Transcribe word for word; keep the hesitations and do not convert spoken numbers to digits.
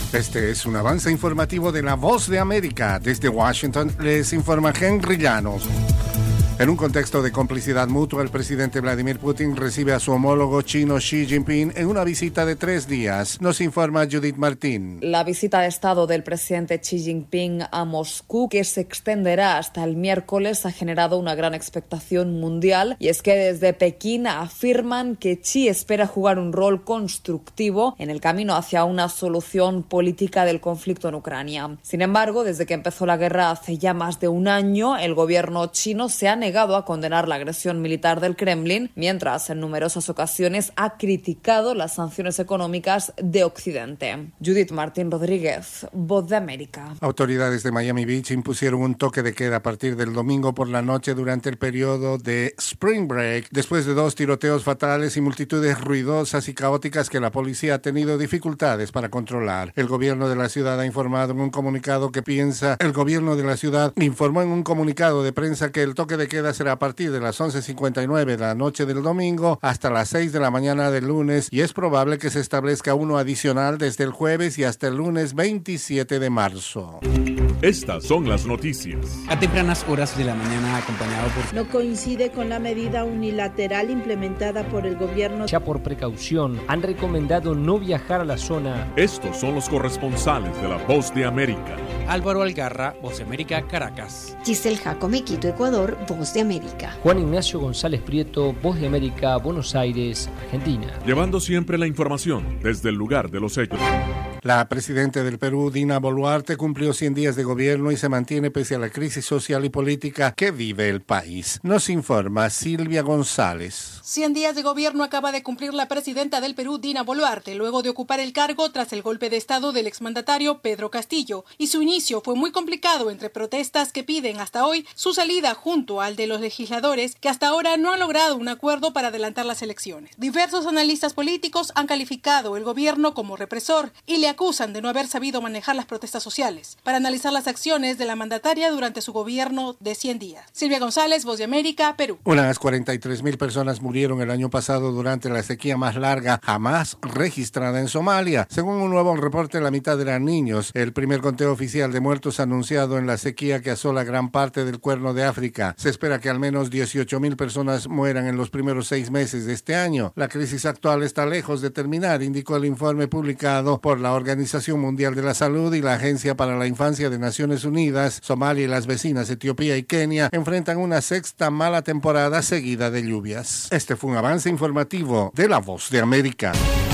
Este es un avance informativo de La Voz de América. Desde Washington les informa Henry Llanos. En un contexto de complicidad mutua, el presidente Vladimir Putin recibe a su homólogo chino Xi Jinping en una visita de tres días. Nos informa Judith Martín. La visita de Estado del presidente Xi Jinping a Moscú, que se extenderá hasta el miércoles, ha generado una gran expectación mundial. Y es que desde Pekín afirman que Xi espera jugar un rol constructivo en el camino hacia una solución política del conflicto en Ucrania. Sin embargo, desde que empezó la guerra hace ya más de un año, el gobierno chino se ha negado negado a condenar la agresión militar del Kremlin, mientras en numerosas ocasiones ha criticado las sanciones económicas de Occidente. Judith Martín Rodríguez, Voz de América. Autoridades de Miami Beach impusieron un toque de queda a partir del domingo por la noche durante el periodo de Spring Break, después de dos tiroteos fatales y multitudes ruidosas y caóticas que la policía ha tenido dificultades para controlar. El gobierno de la ciudad ha informado en un comunicado que piensa, el gobierno de la ciudad informó en un comunicado de prensa que el toque de queda será a partir de las once cincuenta y nueve de la noche del domingo hasta las seis de la mañana del lunes, y es probable que se establezca uno adicional desde el jueves y hasta el lunes veintisiete de marzo. Estas son las noticias. A tempranas horas de la mañana, acompañado por... No coincide con la medida unilateral implementada por el gobierno. Ya por precaución, han recomendado no viajar a la zona. Estos son los corresponsales de La Voz de América. Álvaro Algarra, Voz de América, Caracas. Giselle Jacome, Quito, Ecuador, Voz de América. Juan Ignacio González Prieto, Voz de América, Buenos Aires, Argentina. Llevando siempre la información desde el lugar de los hechos. La presidenta del Perú, Dina Boluarte, cumplió cien días de gobierno y se mantiene pese a la crisis social y política que vive el país. Nos informa Silvia González. cien días de gobierno acaba de cumplir la presidenta del Perú, Dina Boluarte, luego de ocupar el cargo tras el golpe de estado del exmandatario Pedro Castillo. Y su inicio fue muy complicado entre protestas que piden hasta hoy su salida junto al de los legisladores que hasta ahora no han logrado un acuerdo para adelantar las elecciones. Diversos analistas políticos han calificado el gobierno como represor y le acusan de no haber sabido manejar las protestas sociales. Para analizar las acciones de la mandataria durante su gobierno de cien días. Silvia González, Voz de América, Perú. Unas cuarenta y tres mil personas murieron el año pasado durante la sequía más larga jamás registrada en Somalia. Según un nuevo reporte, la mitad eran niños. El primer conteo oficial de muertos anunciado en la sequía que asola gran parte del Cuerno de África. Se espera que al menos dieciocho mil personas mueran en los primeros seis meses de este año. La crisis actual está lejos de terminar, indicó el informe publicado por la Organización Mundial de la Salud y la Agencia para la Infancia de Naciones Unidas. Somalia y las vecinas Etiopía y Kenia enfrentan una sexta mala temporada seguida de lluvias. Este fue un avance informativo de La Voz de América.